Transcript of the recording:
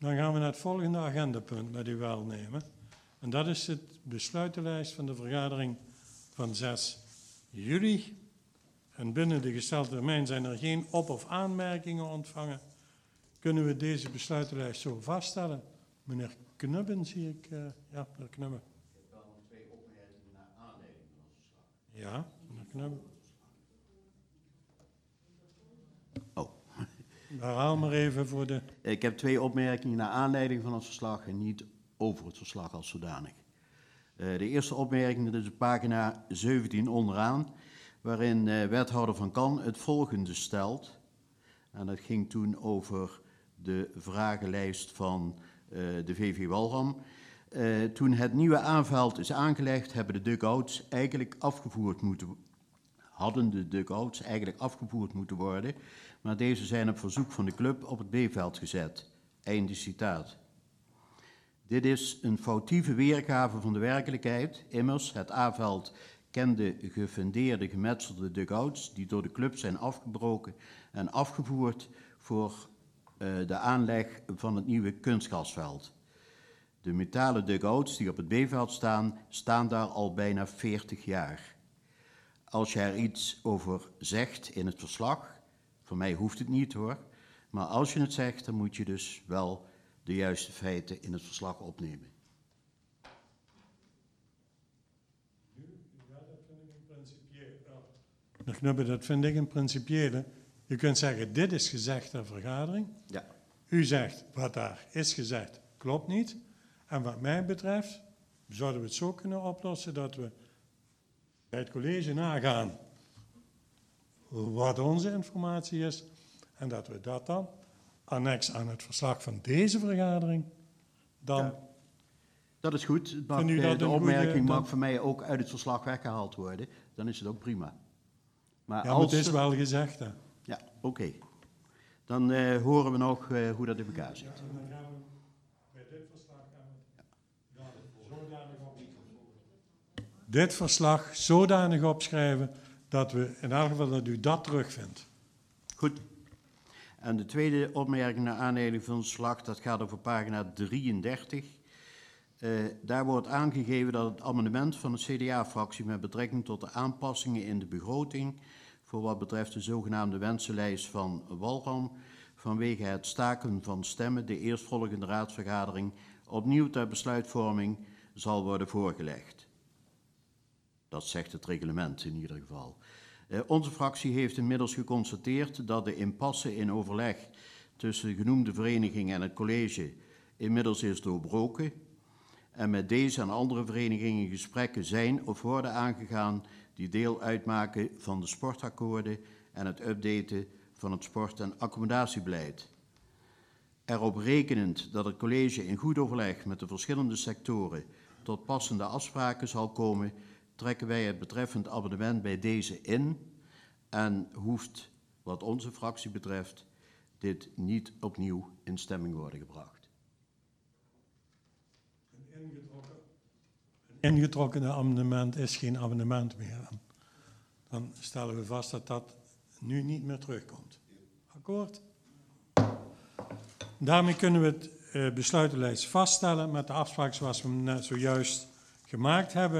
Dan gaan we naar het volgende agendapunt met uw welnemen. En dat is het besluitenlijst van de vergadering van 6 juli. En binnen de gestelde termijn zijn er geen op- of aanmerkingen ontvangen. Kunnen we deze besluitenlijst zo vaststellen? Meneer Knubben zie ik. Ja, meneer Knubben. Ik heb wel nog 2 opmerkingen naar aanleiding van ons verslag. Ja, meneer Knubben. Oh. Herhaal maar even voor de... Ik heb 2 opmerkingen naar aanleiding van het verslag en niet over het verslag als zodanig. De eerste opmerking, dat is op pagina 17 onderaan, waarin wethouder Van Kan het volgende stelt. En dat ging toen over de vragenlijst van de VV Walram. Toen het nieuwe aanveld is aangelegd, hebben de dugouts eigenlijk afgevoerd moeten worden, maar deze zijn op verzoek van de club op het B-veld gezet. Einde citaat. Dit is een foutieve weergave van de werkelijkheid. Immers, het A-veld kende gefundeerde gemetselde dugouts die door de club zijn afgebroken en afgevoerd voor de aanleg van het nieuwe kunstgrasveld. De metalen dugouts die op het B-veld staan, staan daar al bijna 40 jaar. Als je er iets over zegt in het verslag, voor mij hoeft het niet hoor, maar als je het zegt, dan moet je dus wel de juiste feiten in het verslag opnemen. Ja, dat vind ik een principiële. Meneer Knubben, dat vind ik een principiële. Je kunt zeggen, dit is gezegd ter vergadering. Ja. U zegt, wat daar is gezegd, klopt niet. En wat mij betreft, zouden we het zo kunnen oplossen dat we bij het college nagaan wat onze informatie is. En dat we dat dan, annex aan het verslag van deze vergadering, dan... Ja. Dat is goed. Het mag, Vindt u dat de een opmerking goede, mag voor mij ook uit het verslag weggehaald worden. Dan is het ook prima. Maar Ja, maar het is wel gezegd, hè. Ja, oké. Dan horen we nog hoe dat in elkaar zit. Ja, en dan gaan we bij dit verslag zodanig dit verslag zodanig opschrijven dat we in elk geval dat u dat terugvindt. Goed. En de tweede opmerking naar aanleiding van het verslag, dat gaat over pagina 33. Daar wordt aangegeven dat het amendement van de CDA-fractie met betrekking tot de aanpassingen in de begroting voor wat betreft de zogenaamde wensenlijst van Walram vanwege het staken van stemmen de eerstvolgende raadsvergadering opnieuw ter besluitvorming zal worden voorgelegd. Dat zegt het reglement in ieder geval. Onze fractie heeft inmiddels geconstateerd dat de impasse in overleg tussen de genoemde vereniging en het college inmiddels is doorbroken en met deze en andere verenigingen gesprekken zijn of worden aangegaan die deel uitmaken van de sportakkoorden en het updaten van het sport- en accommodatiebeleid. Erop rekenend dat het college in goed overleg met de verschillende sectoren tot passende afspraken zal komen, trekken wij het betreffend amendement bij deze in en hoeft, wat onze fractie betreft, dit niet opnieuw in stemming worden gebracht. Een ingetrokken amendement is geen amendement meer. Dan stellen we vast dat dat nu niet meer terugkomt. Akkoord? Daarmee kunnen we het besluitenlijst vaststellen met de afspraak zoals we hem net zojuist gemaakt hebben.